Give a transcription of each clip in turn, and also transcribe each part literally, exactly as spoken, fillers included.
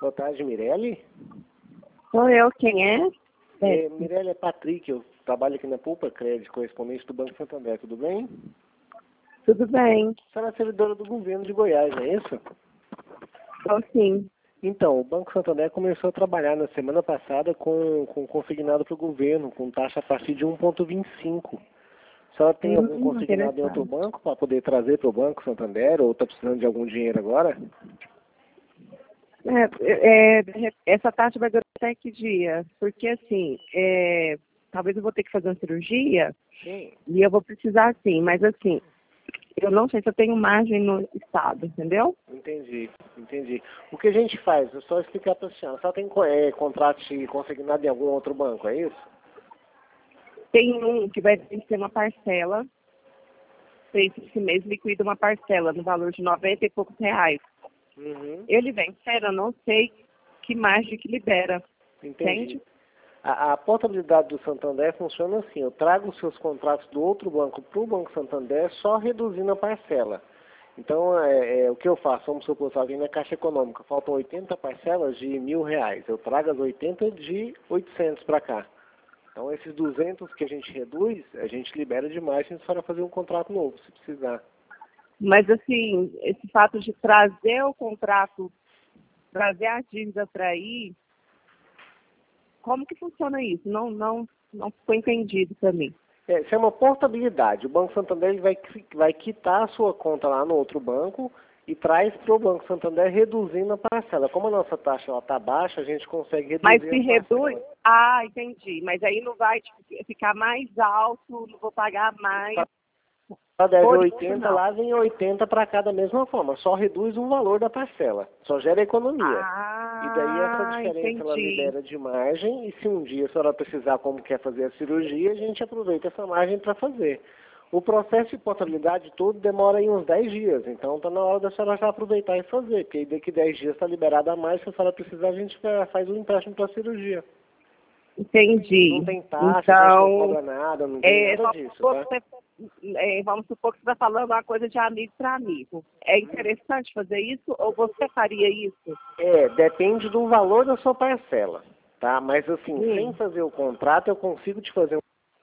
Boa tarde, Mirelle. Sou eu, quem é? É, Mirelle, é Patrick, eu trabalho aqui na Pulpa Crédito, correspondente do Banco Santander, tudo bem? Tudo bem. A senhora é servidora do governo de Goiás, não é isso? Sou sim. Então, o Banco Santander começou a trabalhar na semana passada com, com consignado para o governo, com taxa a partir de um vírgula vinte e cinco. A senhora tem algum Hum, consignado em outro banco para poder trazer para o Banco Santander, ou está precisando de algum dinheiro agora? É, é, essa taxa vai durar até que dia? Porque assim, é, talvez eu vou ter que fazer uma cirurgia Sim. e eu vou precisar sim, mas assim, eu não sei se eu tenho margem no estado, entendeu? Entendi, entendi. O que a gente faz? Eu só explicar para a senhora. A senhora tem é, contrato de consignado em algum outro banco, é isso? Tem um que vai vencer uma parcela, esse mês liquida uma parcela no valor de noventa e poucos reais. Uhum. Ele vencendo, eu não sei que margem que libera. Entendi. Entende? A, a portabilidade do Santander funciona assim, eu trago os seus contratos do outro banco para o Banco Santander só reduzindo a parcela. Então, é, é, o que eu faço? Vamos supor, se alguém na Caixa Econômica, faltam oitenta parcelas de mil reais, eu trago as oitenta de oitocentos para cá. Então, esses duzentos que a gente reduz, a gente libera de margem para fazer um contrato novo, se precisar. Mas, assim, esse fato de trazer o contrato, trazer a dívida para aí, como que funciona isso? Não, não, não ficou entendido para mim. É, isso é uma portabilidade. O Banco Santander ele vai, vai quitar a sua conta lá no outro banco e traz para o Banco Santander reduzindo a parcela. Como a nossa taxa está baixa, a gente consegue reduzir Mas se a reduz... parcela. Ah, entendi. Mas aí não vai tipo, ficar mais alto, não vou pagar mais. Ela deve Por isso, oitenta, não. lá vem oitenta para cá da mesma forma. Só reduz o valor da parcela. Só gera economia. E daí essa Ah, diferença ela entendi. libera de margem, e se um dia a senhora precisar, como quer fazer a cirurgia, a gente aproveita essa margem para fazer. O processo de portabilidade todo demora aí uns dez dias, então está na hora da senhora já aproveitar e fazer, porque aí daqui dez dias está liberada a mais, se a senhora precisar, a gente faz um empréstimo para a cirurgia. Entendi. Não tem taxa, Então, a gente não cobra nada, não tem é, nada vamos, disso, supor tá? que você, é, vamos supor que você está falando uma coisa de amigo para amigo. É interessante fazer isso ou você faria isso? É, depende do valor da sua parcela, tá? Mas assim, Hum. sem fazer o contrato, eu consigo te fazer um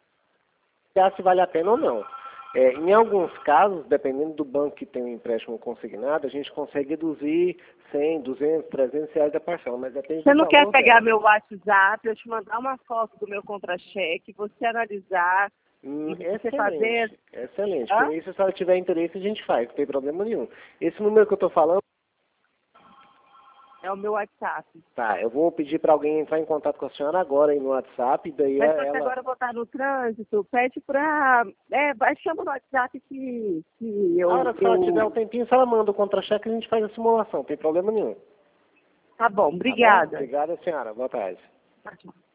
se vale a pena ou não. É, em alguns casos, dependendo do banco que tem o empréstimo consignado, a gente consegue reduzir cem, duzentos, trezentos reais da parcela, mas depende Você do não valor quer pegar dela. meu WhatsApp, eu te mandar uma foto do meu contra-cheque, você analisar Hum, e você fazer... excelente, excelente. Hã? Por isso, se a senhora tiver interesse, a gente faz, não tem problema nenhum. Esse número que eu estou falando, É o meu WhatsApp. tá, eu vou pedir para alguém entrar em contato com a senhora agora aí no WhatsApp, e daí Mas se você ela... agora voltar no trânsito, pede pra... É, vai, chama no WhatsApp que, que A eu, hora que a senhora tiver um eu... tempinho, se ela manda o contra-cheque, a gente faz a simulação, não tem problema nenhum. Tá bom, Tá bom? obrigada. Obrigada, senhora. Boa tarde. Tá, tchau.